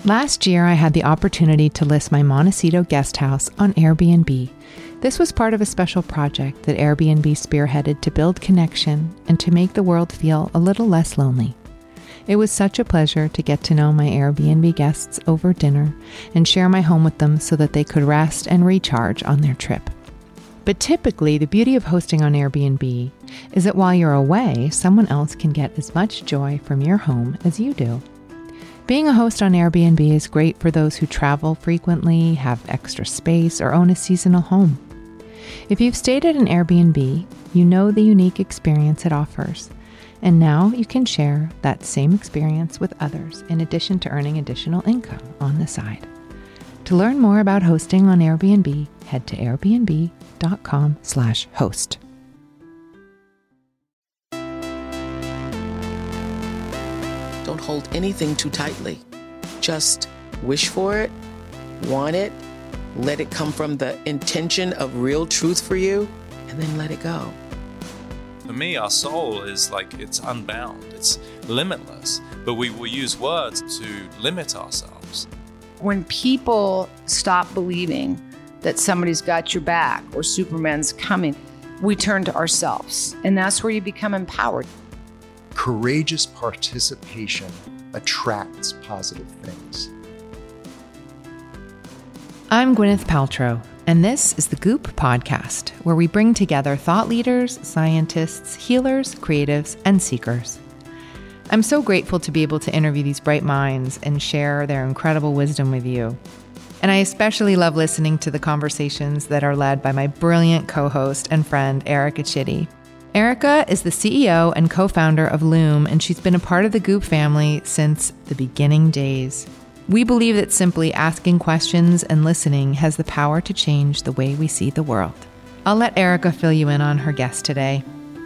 Last year, I had the opportunity to list my Montecito guest house on Airbnb. This was part of a special project that Airbnb spearheaded to build connection and to make the world feel a little less lonely. It was such a pleasure to get to know my Airbnb guests over dinner and share my home with them so that they could rest and recharge on their trip. But typically, the beauty of hosting on Airbnb is that while you're away, someone else can get as much joy from your home as you do. Being a host on Airbnb is great for those who travel frequently, have extra space, or own a seasonal home. If you've stayed at an Airbnb, you know the unique experience it offers. And now you can share that same experience with others in addition to earning additional income on the side. To learn more about hosting on Airbnb, head to airbnb.com/host. Don't hold anything too tightly. Just wish for it, want it, let it come from the intention of real truth for you, and then let it go. For me, our soul is like, it's unbound, it's limitless, but we will use words to limit ourselves. When people stop believing that somebody's got your back or Superman's coming, we turn to ourselves, and that's where you become empowered. Courageous participation attracts positive things. I'm Gwyneth Paltrow, and this is the Goop Podcast, where we bring together thought leaders, scientists, healers, creatives, and seekers. I'm so grateful to be able to interview these bright minds and share their incredible wisdom with you. And I especially love listening to the conversations that are led by my brilliant co-host and friend, Erica Chitty. Erica is the CEO and co-founder of Loom, and she's been a part of the Goop family since the beginning days. We believe that simply asking questions and listening has the power to change the way we see the world. I'll let Erica fill you in on her guest today.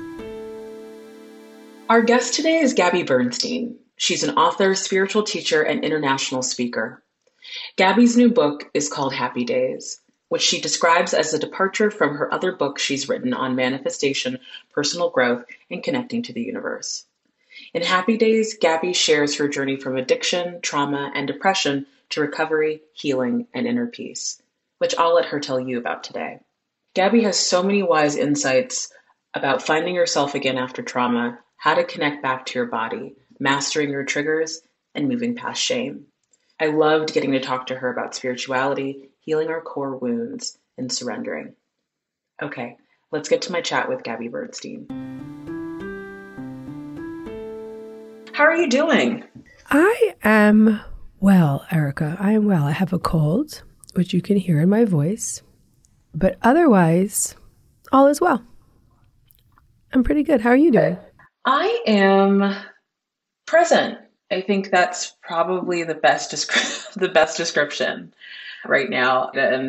Our guest today is Gabby Bernstein. She's an author, spiritual teacher, and international speaker. Gabby's new book is called Happy Days, which she describes as a departure from her other books she's written on manifestation, personal growth, and connecting to the universe. In Happy Days, Gabby shares her journey from addiction, trauma, and depression to recovery, healing, and inner peace, which I'll let her tell you about today. Gabby has so many wise insights about finding yourself again after trauma, how to connect back to your body, mastering your triggers, and moving past shame. I loved getting to talk to her about spirituality, healing our core wounds, and surrendering. Okay, let's get to my chat with Gabby Bernstein. How are you doing? I am well, Erica. I am well. I have a cold, which you can hear in my voice, but otherwise, all is well. I'm pretty good. How are you doing? I am present. I think that's probably the best description right now, and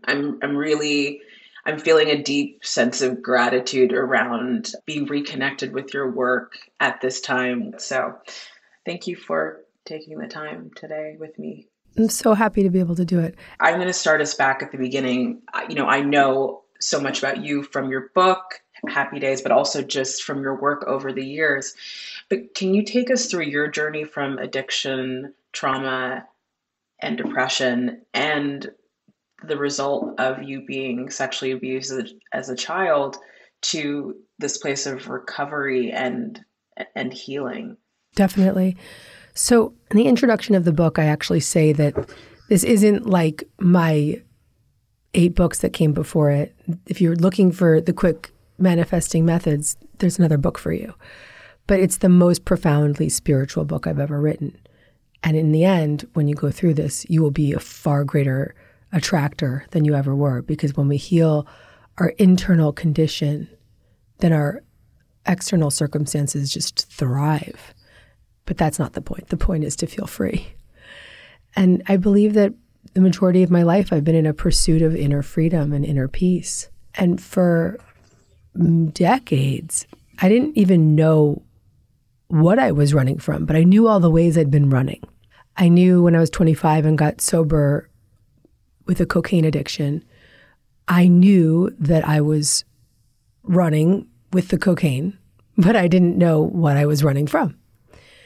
I'm feeling a deep sense of gratitude around being reconnected with your work at this time. So thank you for taking the time today with me. I'm so happy to be able to do it. I'm going to start us back at the beginning. I know so much about you from your book, Happy Days, but also just from your work over the years. But can you take us through your journey from addiction, trauma, and depression, and the result of you being sexually abused as a child to this place of recovery and healing? Definitely. So in the introduction of the book, I actually say that this isn't like my 8 books that came before it. If you're looking for the quick manifesting methods, there's another book for you. But it's the most profoundly spiritual book I've ever written. And in the end, when you go through this, you will be a far greater attractor than you ever were, because when we heal our internal condition, then our external circumstances just thrive. But that's not the point. The point is to feel free. And I believe that the majority of my life, I've been in a pursuit of inner freedom and inner peace. And for decades, I didn't even know what I was running from, but I knew all the ways I'd been running. I knew when I was 25 and got sober with a cocaine addiction, I knew that I was running with the cocaine, but I didn't know what I was running from.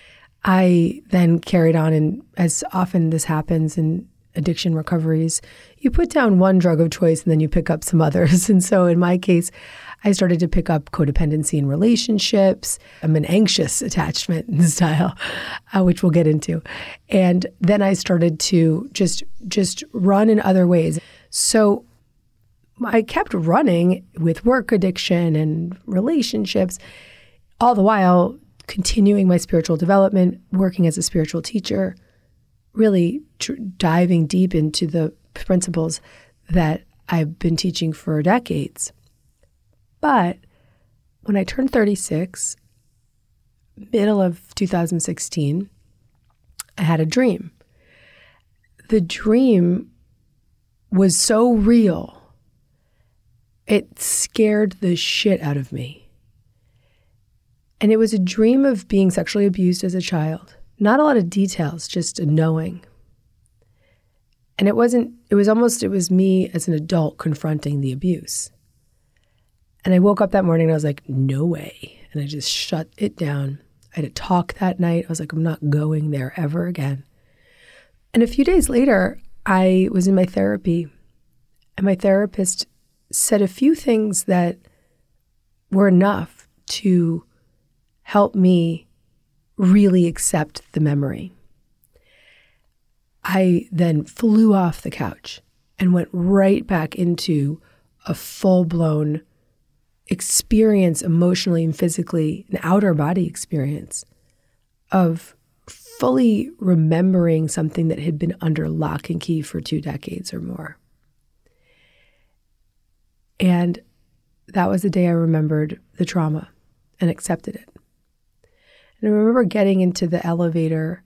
I then carried on, and as often this happens in addiction recoveries, you put down one drug of choice and then you pick up some others. And so in my case, I started to pick up codependency in relationships. I'm an anxious attachment style, which we'll get into. And then I started to just run in other ways. So I kept running with work addiction and relationships, all the while continuing my spiritual development, working as a spiritual teacher, really diving deep into the principles that I've been teaching for decades. But when I turned 36, middle of 2016, I had a dream. The dream was so real, it scared the shit out of me. And it was a dream of being sexually abused as a child. Not a lot of details, just a knowing. And it was me as an adult confronting the abuse. And I woke up that morning and I was like, no way. And I just shut it down. I had a talk that night. I was like, I'm not going there ever again. And a few days later, I was in my therapy, and my therapist said a few things that were enough to help me really accept the memory. I then flew off the couch and went right back into a full-blown experience emotionally and physically, an outer body experience of fully remembering something that had been under lock and key for 2 decades or more. And that was the day I remembered the trauma and accepted it. And I remember getting into the elevator,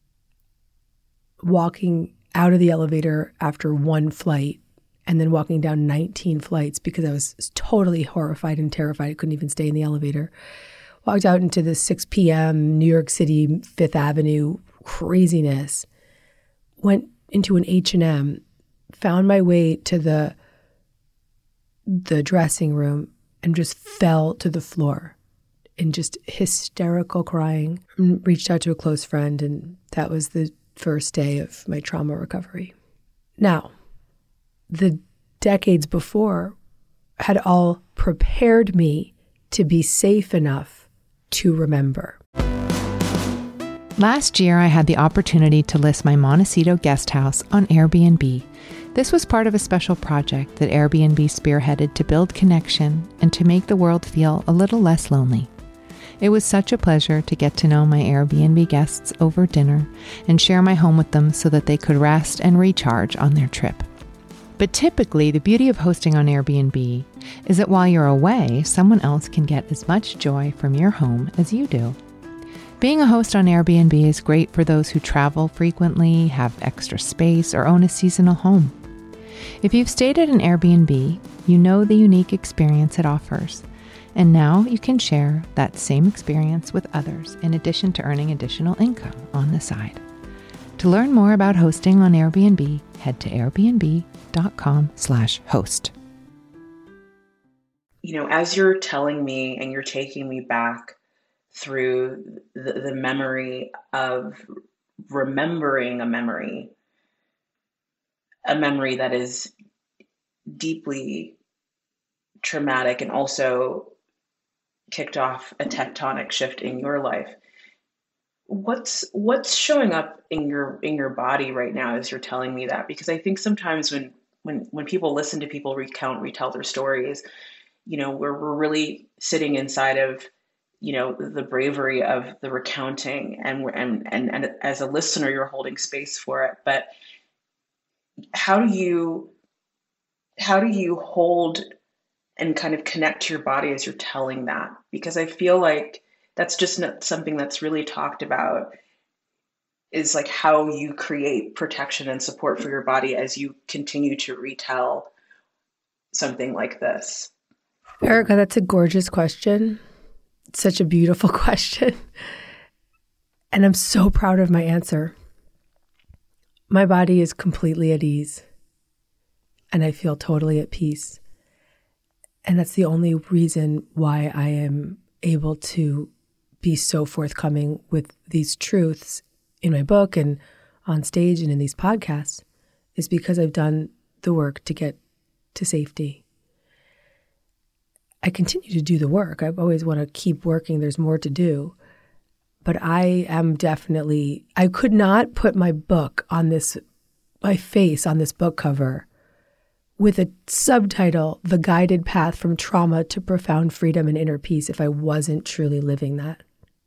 walking out of the elevator after one flight, and then walking down 19 flights because I was totally horrified and terrified. I couldn't even stay in the elevator. Walked out into the 6 p.m. New York City, Fifth Avenue craziness. Went into an H&M, found my way to the dressing room, and just fell to the floor in just hysterical crying. Reached out to a close friend, and that was the first day of my trauma recovery. Now, the decades before had all prepared me to be safe enough to remember. Last year, I had the opportunity to list my Montecito guest house on Airbnb. This was part of a special project that Airbnb spearheaded to build connection and to make the world feel a little less lonely. It was such a pleasure to get to know my Airbnb guests over dinner and share my home with them so that they could rest and recharge on their trip. But typically, the beauty of hosting on Airbnb is that while you're away, someone else can get as much joy from your home as you do. Being a host on Airbnb is great for those who travel frequently, have extra space, or own a seasonal home. If you've stayed at an Airbnb, you know the unique experience it offers. And now you can share that same experience with others in addition to earning additional income on the side. To learn more about hosting on Airbnb, head to airbnb.com/host. You know, as you're telling me and you're taking me back through the memory of remembering a memory that is deeply traumatic and also kicked off a tectonic shift in your life. What's showing up in your body right now as you're telling me that? Because I think sometimes when people listen to people retell their stories, you know, we're really sitting inside of, you know, the bravery of the recounting, and as a listener, you're holding space for it. But how do you hold and kind of connect to your body as you're telling that? Because I feel like that's just not something that's really talked about, is like how you create protection and support for your body as you continue to retell something like this. Erica, that's a gorgeous question. It's such a beautiful question. And I'm so proud of my answer. My body is completely at ease, and I feel totally at peace. And that's the only reason why I am able to be so forthcoming with these truths in my book and on stage and in these podcasts is because I've done the work to get to safety. I continue to do the work. I always want to keep working. There's more to do. But I could not put my face on this book cover with a subtitle, The Guided Path from Trauma to Profound Freedom and Inner Peace, if I wasn't truly living that.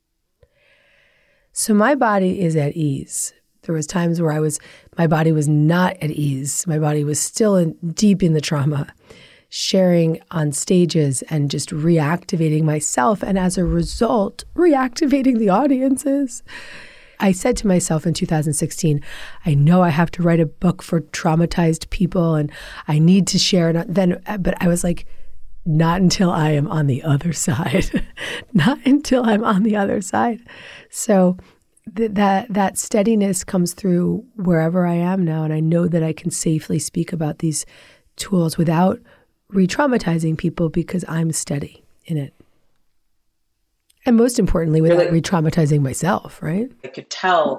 So my body is at ease. There was times where my body was not at ease. My body was still deep in the trauma, sharing on stages and just reactivating myself. And as a result, reactivating the audiences. I said to myself in 2016, I know I have to write a book for traumatized people and I need to share. But I was like, not until I am on the other side. Not until I'm on the other side. So that steadiness comes through wherever I am now. And I know that I can safely speak about these tools without re-traumatizing people because I'm steady in it. And most importantly, without re-traumatizing myself, right? I could tell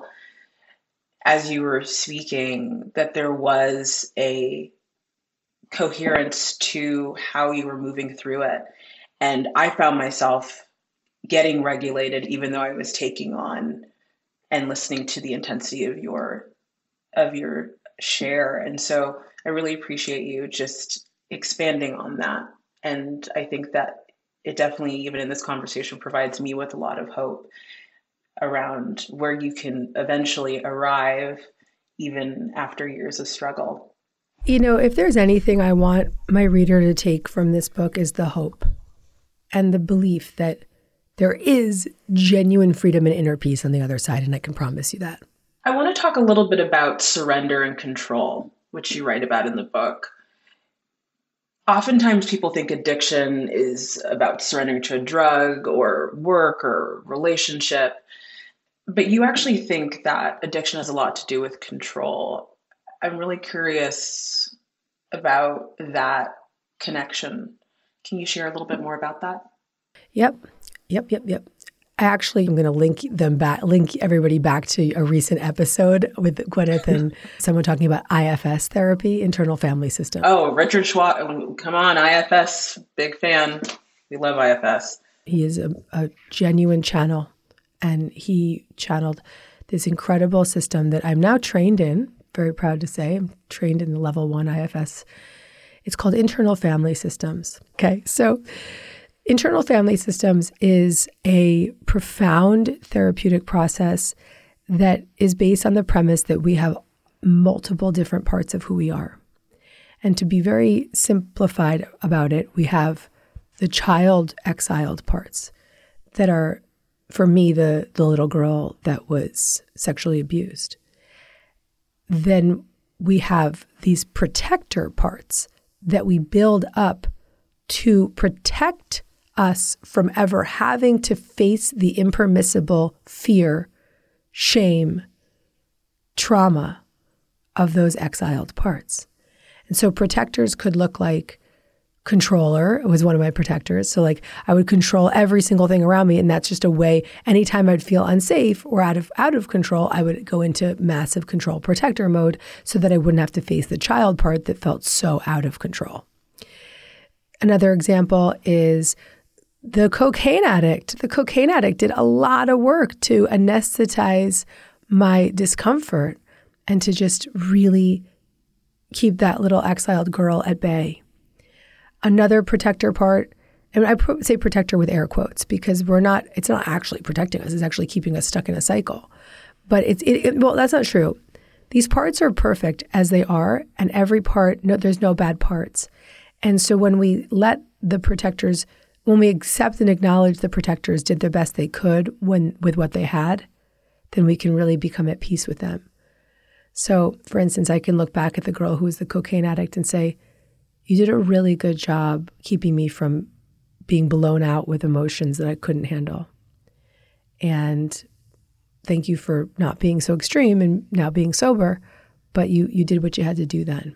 as you were speaking that there was a coherence to how you were moving through it. And I found myself getting regulated, even though I was taking on and listening to the intensity of your share. And so I really appreciate you just expanding on that. And I think that it definitely, even in this conversation, provides me with a lot of hope around where you can eventually arrive, even after years of struggle. You know, if there's anything I want my reader to take from this book is the hope and the belief that there is genuine freedom and inner peace on the other side, and I can promise you that. I want to talk a little bit about surrender and control, which you write about in the book. Oftentimes people think addiction is about surrendering to a drug or work or relationship, but you actually think that addiction has a lot to do with control. I'm really curious about that connection. Can you share a little bit more about that? Yep. I actually am going to link everybody back to a recent episode with Gwyneth and someone talking about IFS therapy, internal family system. Oh, Richard Schwab. Come on, IFS. Big fan. We love IFS. He is a genuine channel, and he channeled this incredible system that I'm now trained in. Very proud to say I'm trained in level 1 IFS. It's called internal family systems. Okay, so internal family systems is a profound therapeutic process that is based on the premise that we have multiple different parts of who we are. And to be very simplified about it, we have the child exiled parts that are, for me, the little girl that was sexually abused. Then we have these protector parts that we build up to protect us from ever having to face the impermissible fear, shame, trauma of those exiled parts. And so protectors could look like controller. It was one of my protectors. So like I would control every single thing around me. And that's just a way, anytime I'd feel unsafe or out of control, I would go into massive control protector mode so that I wouldn't have to face the child part that felt so out of control. Another example is the cocaine addict. The cocaine addict did a lot of work to anesthetize my discomfort and to just really keep that little exiled girl at bay. Another protector part, and I say protector with air quotes because it's not actually protecting us, it's actually keeping us stuck in a cycle. But well, that's not true. These parts are perfect as they are, and every part, there's no bad parts. And so when we when we accept and acknowledge the protectors did the best they could with what they had, then we can really become at peace with them. So, for instance, I can look back at the girl who was the cocaine addict and say, you did a really good job keeping me from being blown out with emotions that I couldn't handle. And thank you for not being so extreme and now being sober, but you did what you had to do then.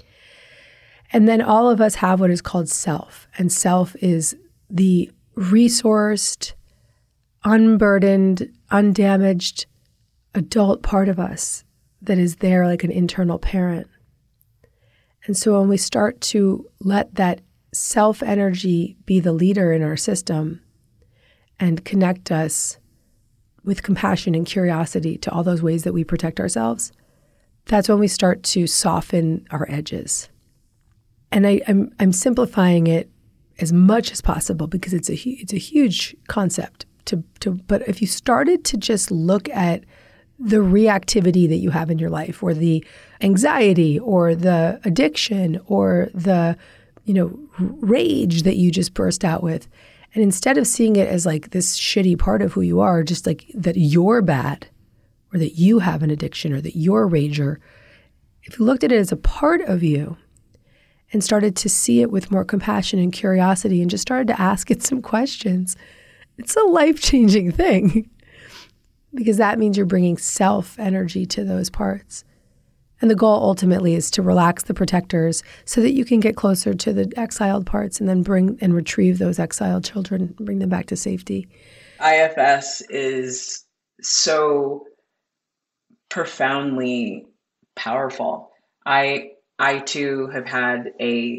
And then all of us have what is called self. And self is the resourced, unburdened, undamaged adult part of us that is there like an internal parent. And so when we start to let that self-energy be the leader in our system and connect us with compassion and curiosity to all those ways that we protect ourselves, that's when we start to soften our edges. And I'm simplifying it as much as possible because it's a huge concept. But if you started to just look at the reactivity that you have in your life, or the anxiety, or the addiction, or the rage that you just burst out with, and instead of seeing it as like this shitty part of who you are, just like that you're bad, or that you have an addiction, or that you're a rager, if you looked at it as a part of you and started to see it with more compassion and curiosity and just started to ask it some questions, it's a life-changing thing because that means you're bringing self-energy to those parts. And the goal ultimately is to relax the protectors so that you can get closer to the exiled parts and then bring and retrieve those exiled children, bring them back to safety. IFS is so profoundly powerful. I too have had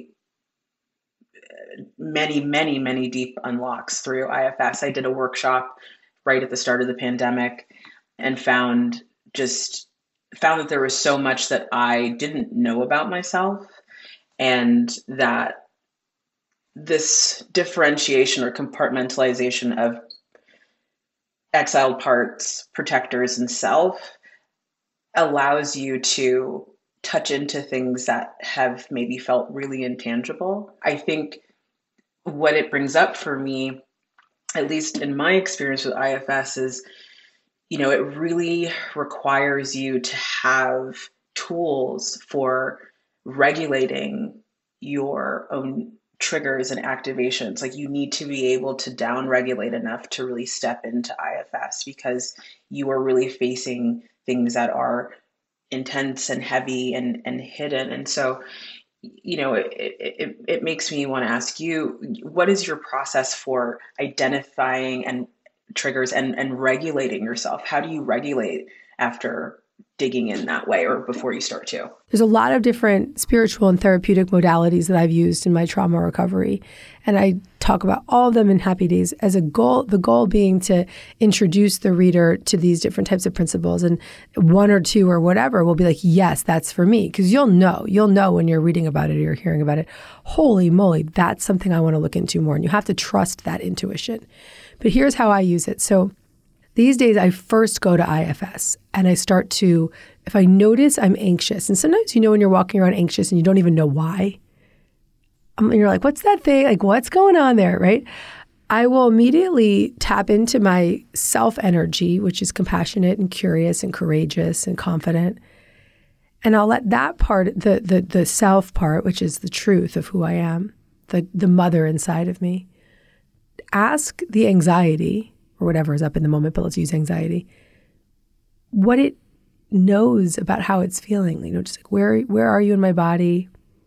many deep unlocks through IFS. I did a workshop right at the start of the pandemic and found that there was so much that I didn't know about myself, and that this differentiation or compartmentalization of exiled parts, protectors, and self allows you to touch into things that have maybe felt really intangible. I think what it brings up for me, at least in my experience with IFS, is, it really requires you to have tools for regulating your own triggers and activations. Like, you need to be able to down-regulate enough to really step into IFS because you are really facing things that are intense and heavy and hidden. And so, it makes me want to ask you, what is your process for identifying and triggers and regulating yourself? How do you regulate after digging in that way or before you start to? There's a lot of different spiritual and therapeutic modalities that I've used in my trauma recovery. And I talk about all of them in Happy Days as a goal, the goal being to introduce the reader to these different types of principles. And one or two or whatever will be like, yes, that's for me. Because you'll know when you're reading about it or you're hearing about it, holy moly, that's something I want to look into more. And you have to trust that intuition. But here's how I use it. So these days, I first go to IFS and I start to, if I notice I'm anxious, and sometimes when you're walking around anxious and you don't even know why, you're like, what's that thing? Like, what's going on there, right? I will immediately tap into my self-energy, which is compassionate and curious and courageous and confident. And I'll let that part, the self part, which is the truth of who I am, the mother inside of me, ask the anxiety, or whatever is up in the moment, but let's use anxiety, what it knows about how it's feeling. Just like, where are you in my body?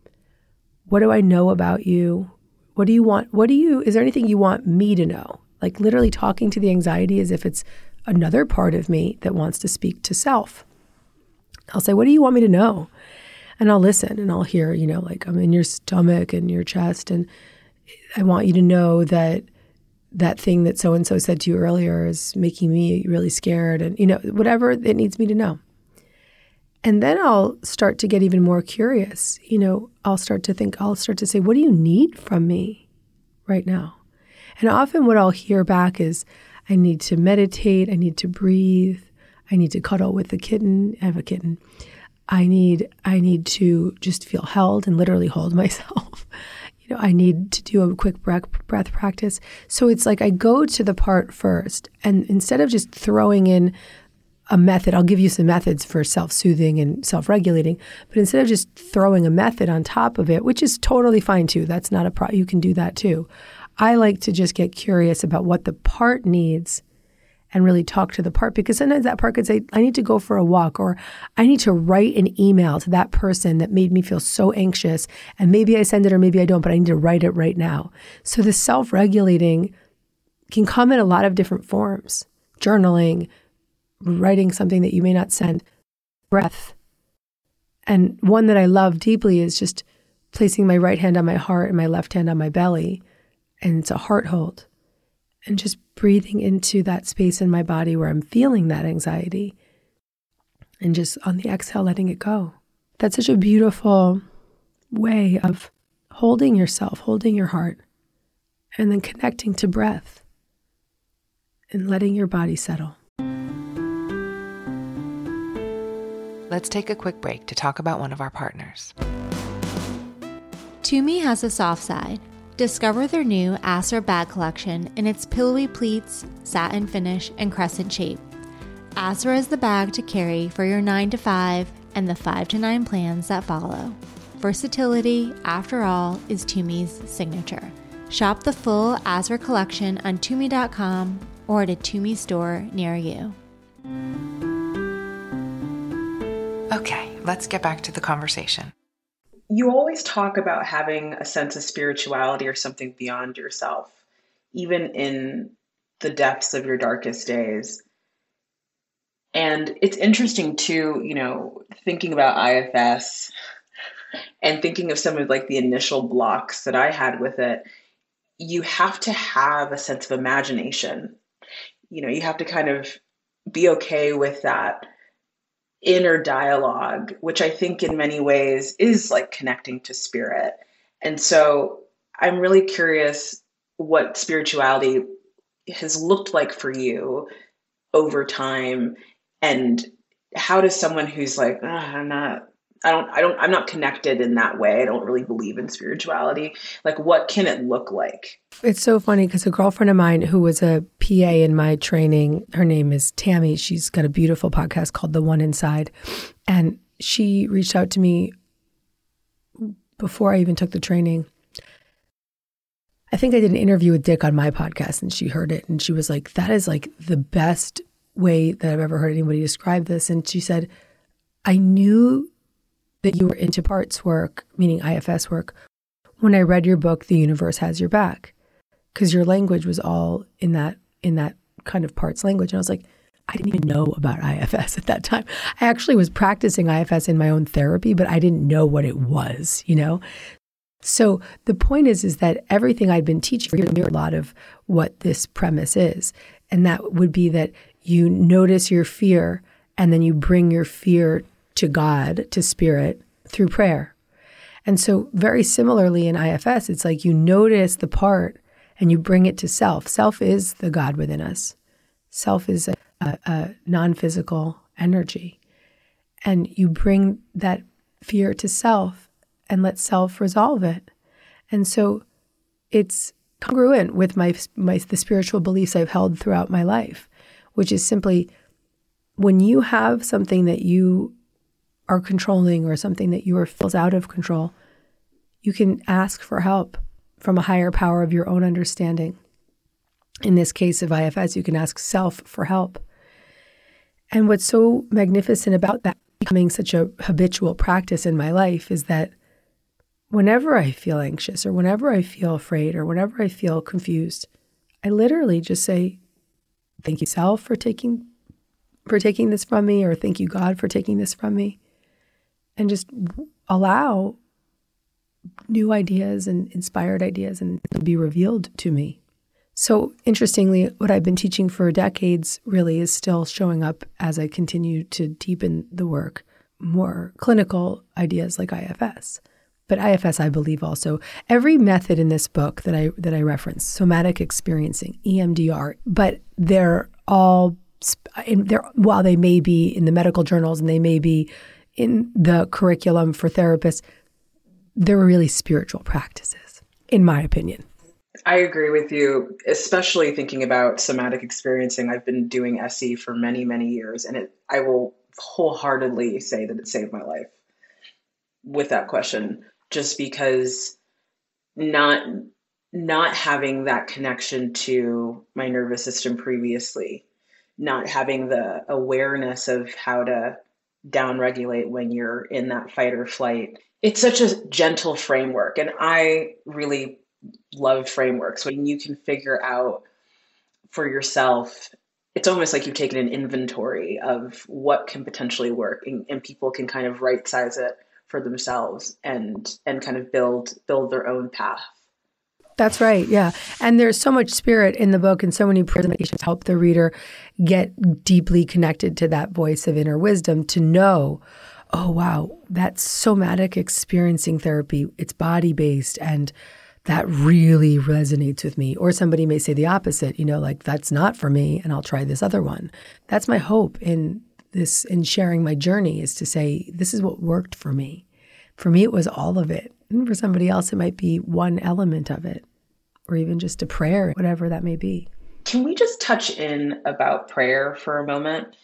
What do I know about you? What do you want? Is there anything you want me to know? Like literally talking to the anxiety as if it's another part of me that wants to speak to self. I'll say, what do you want me to know? And I'll listen and I'll hear, like I'm in your stomach and your chest. And I want you to know that thing that so-and-so said to you earlier is making me really scared, and, whatever it needs me to know. And then I'll start to get even more curious. I'll start to say, what do you need from me right now? And often what I'll hear back is, I need to meditate, I need to breathe, I need to cuddle with the kitten. I have a kitten. I need to just feel held and literally hold myself. I need to do a quick breath practice. So it's like I go to the part first, and instead of just throwing in a method, I'll give you some methods for self-soothing and self-regulating, but instead of just throwing a method on top of it, which is totally fine too, that's not you can do that too. I like to just get curious about what the part needs and really talk to the part, because sometimes that part could say, I need to go for a walk, or I need to write an email to that person that made me feel so anxious, and maybe I send it or maybe I don't, but I need to write it right now. So the self-regulating can come in a lot of different forms. Journaling, writing something that you may not send, breath. And one that I love deeply is just placing my right hand on my heart and my left hand on my belly. And it's a heart hold. And just breathing into that space in my body where I'm feeling that anxiety. And just on the exhale, letting it go. That's such a beautiful way of holding yourself, holding your heart, and then connecting to breath and letting your body settle. Let's take a quick break to talk about one of our partners. Tumi has a soft side. Discover their new Asra bag collection in its pillowy pleats, satin finish, and crescent shape. Asra is the bag to carry for your 9 to 5 and the 5 to 9 plans that follow. Versatility, after all, is Tumi's signature. Shop the full Asra collection on Tumi.com or at a Tumi store near you. Okay, let's get back to the conversation. You always talk about having a sense of spirituality or something beyond yourself, even in the depths of your darkest days. And it's interesting too, thinking about IFS and thinking of some of like the initial blocks that I had with it. You have to have a sense of imagination. You have to kind of be okay with that inner dialogue, which I think in many ways is like connecting to spirit. And so I'm really curious what spirituality has looked like for you over time, and how does someone who's like, I'm not connected in that way, I don't really believe in spirituality, like what can it look like? It's so funny because a girlfriend of mine who was a PA in my training, her name is Tammy. She's got a beautiful podcast called The One Inside. And she reached out to me before I even took the training. I think I did an interview with Dick on my podcast and she heard it and she was like, that is like the best way that I've ever heard anybody describe this. And she said, I knew that you were into parts work, meaning IFS work, when I read your book, The Universe Has Your Back, because your language was all in that kind of parts language. And I was like, I didn't even know about IFS at that time. I actually was practicing IFS in my own therapy, but I didn't know what it was, So the point is that everything I'd been teaching mirrored a lot of what this premise is. And that would be that you notice your fear and then you bring your fear to God, to spirit, through prayer. And so very similarly in IFS, it's like you notice the part and you bring it to self. Self is the God within us. Self is a non-physical energy. And you bring that fear to self and let self resolve it. And so it's congruent with the spiritual beliefs I've held throughout my life, which is simply when you have something that you are controlling or something that you feels out of control, you can ask for help from a higher power of your own understanding. In this case of IFS, you can ask self for help. And what's so magnificent about that becoming such a habitual practice in my life is that whenever I feel anxious or whenever I feel afraid or whenever I feel confused, I literally just say, thank you, self, for taking this from me, or thank you, God, for taking this from me. And just allow new ideas and inspired ideas and to be revealed to me. So interestingly, what I've been teaching for decades really is still showing up as I continue to deepen the work, more clinical ideas like IFS. But IFS, I believe also, every method in this book that I reference, somatic experiencing, EMDR, but they're all, while they may be in the medical journals and they may be in the curriculum for therapists, they're really spiritual practices, in my opinion. I agree with you, especially thinking about somatic experiencing. I've been doing SE for many, many years, and I will wholeheartedly say that it saved my life with that question, just because not having that connection to my nervous system previously, not having the awareness of how to downregulate when you're in that fight or flight. It's such a gentle framework, and I really love frameworks when you can figure out for yourself, it's almost like you've taken an inventory of what can potentially work, and people can kind of right size it for themselves and kind of build their own path. That's right. Yeah. And there's so much spirit in the book, and so many presentations help the reader get deeply connected to that voice of inner wisdom to know, oh, wow, that's somatic experiencing therapy. It's body-based, and that really resonates with me. Or somebody may say the opposite, like that's not for me, and I'll try this other one. That's my hope in sharing my journey, is to say, this is what worked for me. For me, it was all of it. And for somebody else, it might be one element of it, or even just a prayer, whatever that may be. Can we just touch in about prayer for a moment?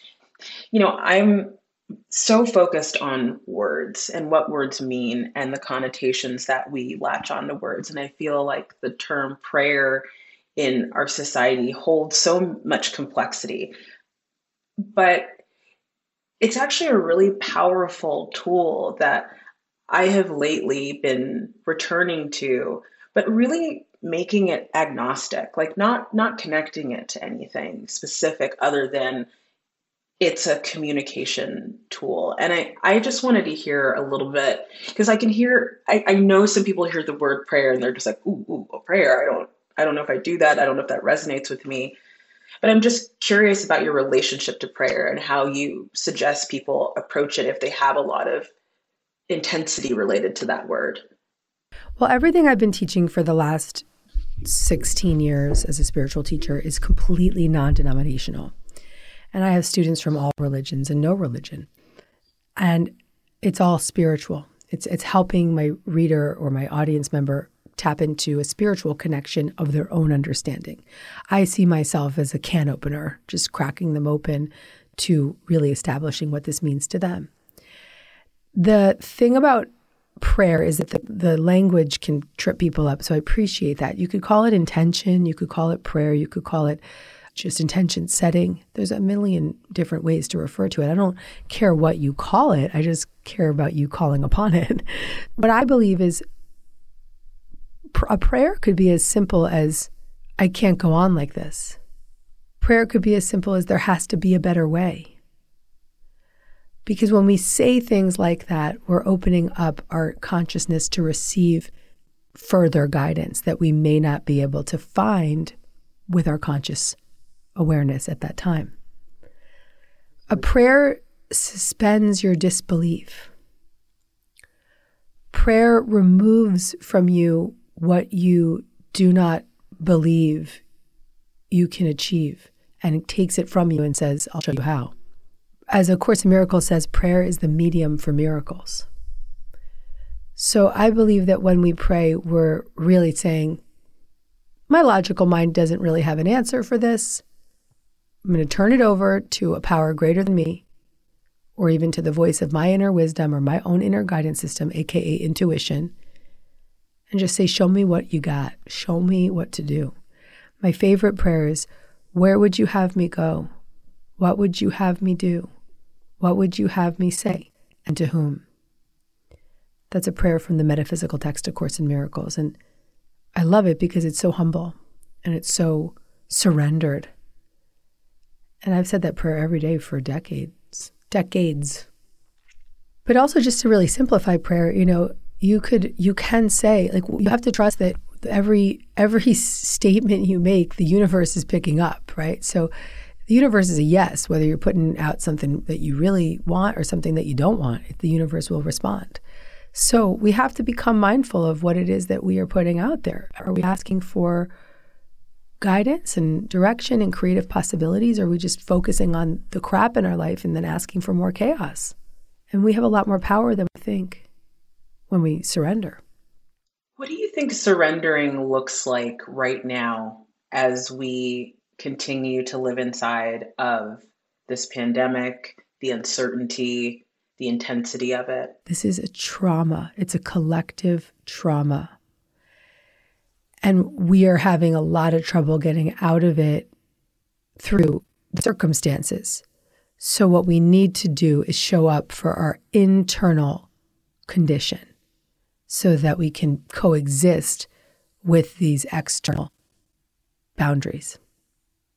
I'm so focused on words and what words mean and the connotations that we latch on to words. And I feel like the term prayer in our society holds so much complexity. But it's actually a really powerful tool that I have lately been returning to, but really making it agnostic, like not connecting it to anything specific other than it's a communication tool. And I just wanted to hear a little bit, because I know some people hear the word prayer and they're just like, ooh, a prayer. I don't know if I do that. I don't know if that resonates with me. But I'm just curious about your relationship to prayer and how you suggest people approach it if they have a lot of intensity related to that word. Well, everything I've been teaching for the last 16 years as a spiritual teacher is completely non-denominational. And I have students from all religions and no religion. And it's all spiritual. It's helping my reader or my audience member tap into a spiritual connection of their own understanding. I see myself as a can opener, just cracking them open to really establishing what this means to them. The thing about prayer is that the language can trip people up. So I appreciate that. You could call it intention. You could call it prayer. You could call it just intention setting. There's a million different ways to refer to it. I don't care what you call it. I just care about you calling upon it. What I believe is a prayer could be as simple as, I can't go on like this. Prayer could be as simple as, there has to be a better way. Because when we say things like that, we're opening up our consciousness to receive further guidance that we may not be able to find with our conscious awareness at that time. A prayer suspends your disbelief. Prayer removes from you what you do not believe you can achieve, and it takes it from you and says, I'll show you how. As A Course in Miracles says, prayer is the medium for miracles. So I believe that when we pray, we're really saying, my logical mind doesn't really have an answer for this. I'm going to turn it over to a power greater than me, or even to the voice of my inner wisdom or my own inner guidance system, aka intuition, and just say, show me what you got. Show me what to do. My favorite prayer is, where would you have me go? What would you have me do? What would you have me say? And to whom? That's a prayer from the metaphysical text, A Course in Miracles. And I love it because it's so humble and it's so surrendered. And I've said that prayer every day for decades. But also, just to really simplify prayer, you can say, like, you have to trust that every statement you make, the universe is picking up, right? So the universe is a yes, whether you're putting out something that you really want or something that you don't want, the universe will respond. So we have to become mindful of what it is that we are putting out there. Are we asking for guidance and direction and creative possibilities? Or are we just focusing on the crap in our life and then asking for more chaos? And we have a lot more power than we think when we surrender. What do you think surrendering looks like right now as we continue to live inside of this pandemic, the uncertainty, the intensity of it? This is a trauma. It's a collective trauma. And we are having a lot of trouble getting out of it through the circumstances. So what we need to do is show up for our internal condition so that we can coexist with these external boundaries.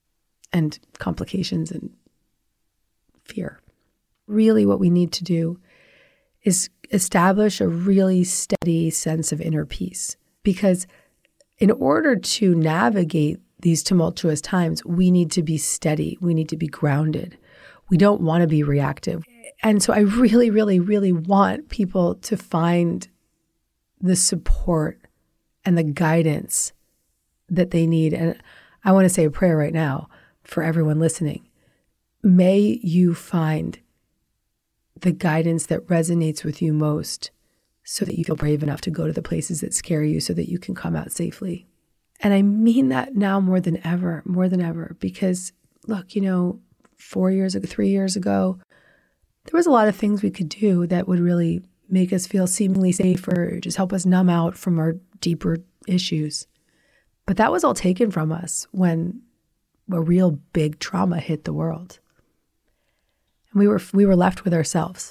and complications and fear. Really what we need to do is establish a really steady sense of inner peace, because in order to navigate these tumultuous times, we need to be steady. We need to be grounded. We don't want to be reactive. And so I really, really, really want people to find the support and the guidance that they need. And I want to say a prayer right now for everyone listening. May you find the guidance that resonates with you most so that you feel brave enough to go to the places that scare you so that you can come out safely. And I mean that now more than ever, because look, 3 years ago, there was a lot of things we could do that would really make us feel seemingly safer, just help us numb out from our deeper issues. But that was all taken from us when a real big trauma hit the world. And we were left with ourselves.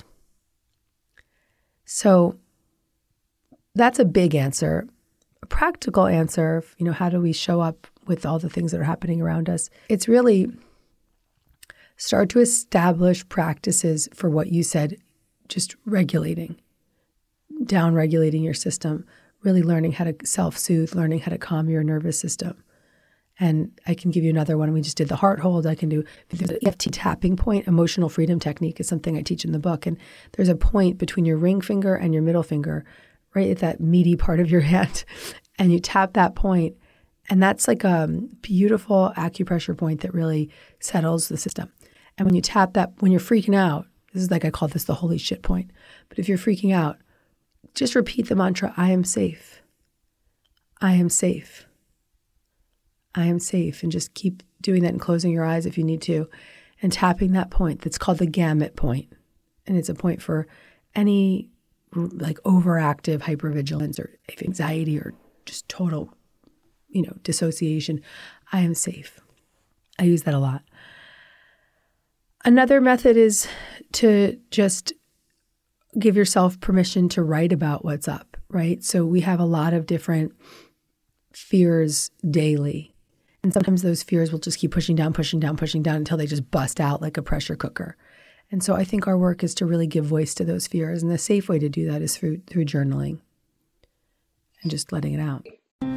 So that's a big answer. A practical answer, how do we show up with all the things that are happening around us? It's really start to establish practices for what you said, just down-regulating your system, really learning how to self-soothe, learning how to calm your nervous system. And I can give you another one. We just did the heart hold. I can do the EFT tapping point. Emotional freedom technique is something I teach in the book. And there's a point between your ring finger and your middle finger, right at that meaty part of your hand. And you tap that point. And that's like a beautiful acupressure point that really settles the system. And when you tap that, when you're freaking out, this is like I call this the holy shit point. But if you're freaking out, just repeat the mantra, I am safe. I am safe. I am safe. And just keep doing that and closing your eyes if you need to and tapping that point that's called the gamut point. And it's a point for any like overactive hypervigilance or anxiety or just total, dissociation. I am safe. I use that a lot. Another method is to just give yourself permission to write about what's up, right? So we have a lot of different fears daily. And sometimes those fears will just keep pushing down until they just bust out like a pressure cooker. And so I think our work is to really give voice to those fears. And the safe way to do that is through journaling and just letting it out.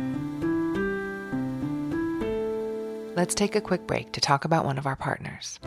Let's take a quick break to talk about one of our partners.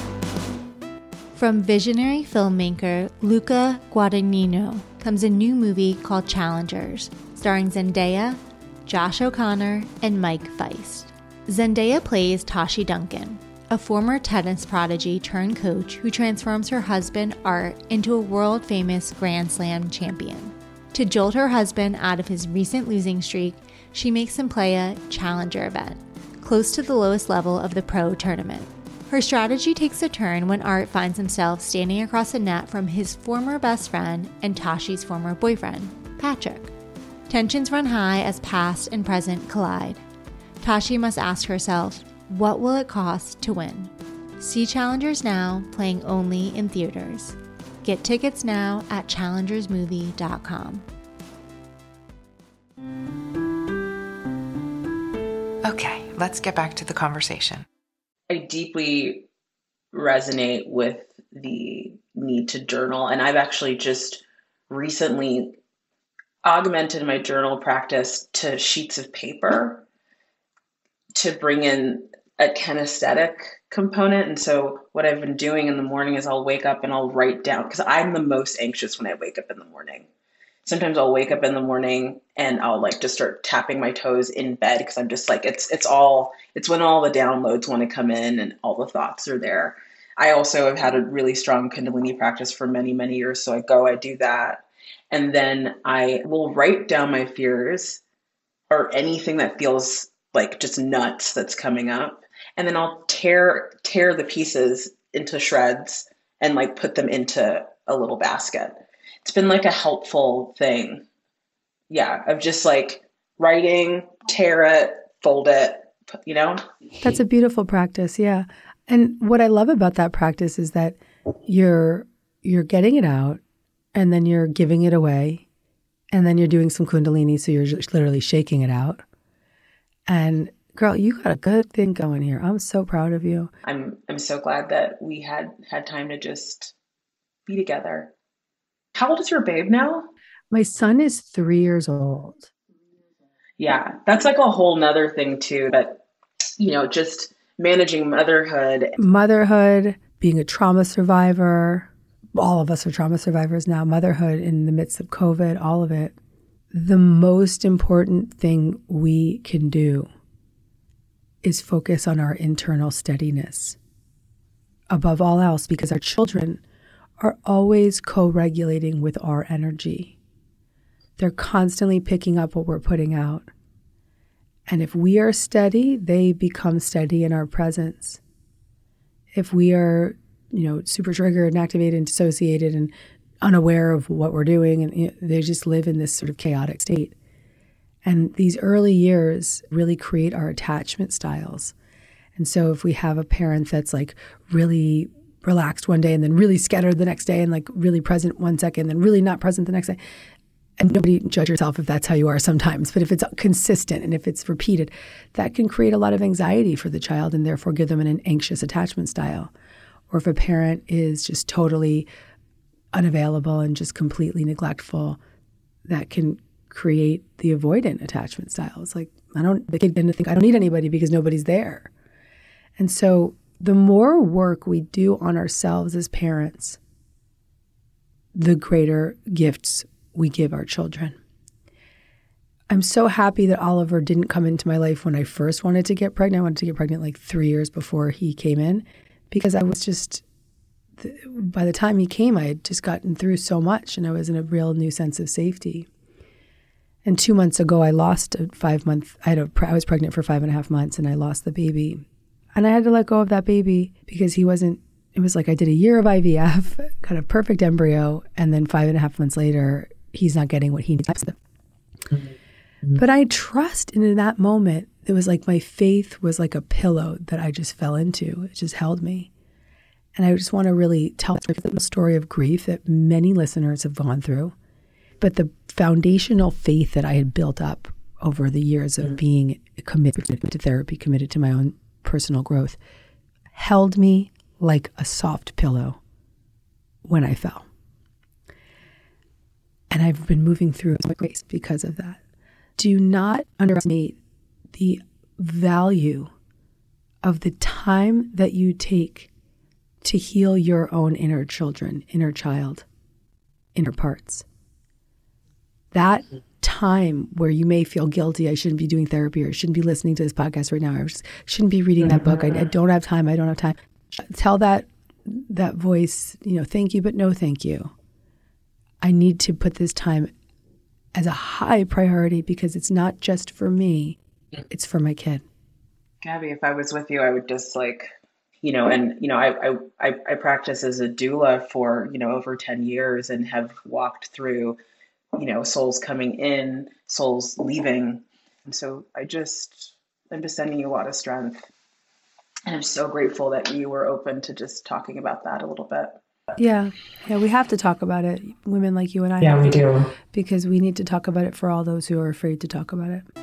From visionary filmmaker Luca Guadagnino comes a new movie called Challengers, starring Zendaya, Josh O'Connor, and Mike Feist. Zendaya plays Tashi Duncan, a former tennis prodigy turned coach who transforms her husband, Art, into a world-famous Grand Slam champion. To jolt her husband out of his recent losing streak, she makes him play a challenger event, close to the lowest level of the pro tournament. Her strategy takes a turn when Art finds himself standing across the net from his former best friend and Tashi's former boyfriend, Patrick. Tensions run high as past and present collide. Tashi must ask herself, what will it cost to win? See Challengers now, playing only in theaters. Get tickets now at challengersmovie.com. Okay, let's get back to the conversation. I deeply resonate with the need to journal. And I've actually just recently augmented my journal practice to sheets of paper to bring in a kinesthetic component. And so what I've been doing in the morning is I'll wake up and I'll write down, because I'm the most anxious when I wake up in the morning. Sometimes I'll wake up in the morning and I'll just start tapping my toes in bed because I'm just it's when all the downloads want to come in and all the thoughts are there. I also have had a really strong Kundalini practice for many, many years. So I do that. And then I will write down my fears or anything that feels like just nuts that's coming up. And then I'll tear the pieces into shreds and put them into a little basket. It's been a helpful thing. Yeah, of just writing, tear it, fold it, That's a beautiful practice, yeah. And what I love about that practice is that you're getting it out and then you're giving it away and then you're doing some Kundalini, so you're just literally shaking it out. And Girl, you got a good thing going here. I'm so proud of you. I'm so glad that we had time to just be together. How old is your babe now? My son is 3 years old. Yeah, that's like a whole nother thing too, that, just managing motherhood, being a trauma survivor. All of us are trauma survivors now. Motherhood in the midst of COVID, all of it. The most important thing we can do is focus on our internal steadiness above all else, because our children are always co-regulating with our energy. They're constantly picking up what we're putting out. And if we are steady, they become steady in our presence. If we are, super triggered and activated and dissociated and unaware of what we're doing, and they just live in this sort of chaotic state. And these early years really create our attachment styles. And so if we have a parent that's like really relaxed one day and then really scattered the next day and like really present one second, then really not present the next day, and nobody judge yourself if that's how you are sometimes, but if it's consistent and if it's repeated, that can create a lot of anxiety for the child and therefore give them an anxious attachment style. Or if a parent is just totally unavailable and just completely neglectful, that can create the avoidant attachment style. It's like, the kid didn't think I don't need anybody because nobody's there. And so the more work we do on ourselves as parents, the greater gifts we give our children. I'm so happy that Oliver didn't come into my life when I first wanted to get pregnant. I wanted to get pregnant like 3 years before he came in, because I was just, by the time he came, I had just gotten through so much and I was in a real new sense of safety. And 2 months ago, I lost a 5-month, I was pregnant for 5.5 months and I lost the baby. And I had to let go of that baby because it was like I did a year of IVF, got a perfect embryo, and then 5.5 months later, he's not getting what he needs. Mm-hmm. But I trust, and in that moment, it was like my faith was like a pillow that I just fell into. It just held me. And I just want to really tell the story of grief that many listeners have gone through. But the foundational faith that I had built up over the years of being committed to therapy, committed to my own personal growth, held me like a soft pillow when I fell. And I've been moving through with grace because of that. Do not underestimate the value of the time that you take to heal your own inner children, inner child, inner parts. That time where you may feel guilty, I shouldn't be doing therapy, or I shouldn't be listening to this podcast right now, or I shouldn't be reading that book, I don't have time, I don't have time. Tell that voice, thank you, but no thank you. I need to put this time as a high priority because it's not just for me, it's for my kid. Gabby, if I was with you, I would just I practice as a doula for, over 10 years and have walked through, souls coming in, souls leaving. And so I'm just sending you a lot of strength. And I'm so grateful that you were open to just talking about that a little bit. Yeah, we have to talk about it. Women like you and I. Yeah, we do. Because we need to talk about it for all those who are afraid to talk about it.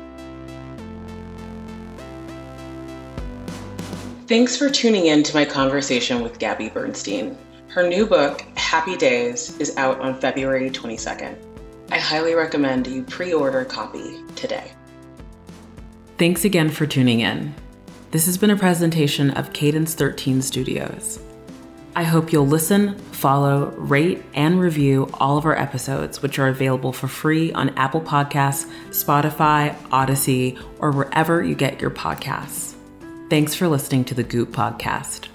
Thanks for tuning in to my conversation with Gabby Bernstein. Her new book, Happy Days, is out on February 22nd. I highly recommend you pre-order a copy today. Thanks again for tuning in. This has been a presentation of Cadence 13 Studios. I hope you'll listen, follow, rate, and review all of our episodes, which are available for free on Apple Podcasts, Spotify, Odyssey, or wherever you get your podcasts. Thanks for listening to the Goop Podcast.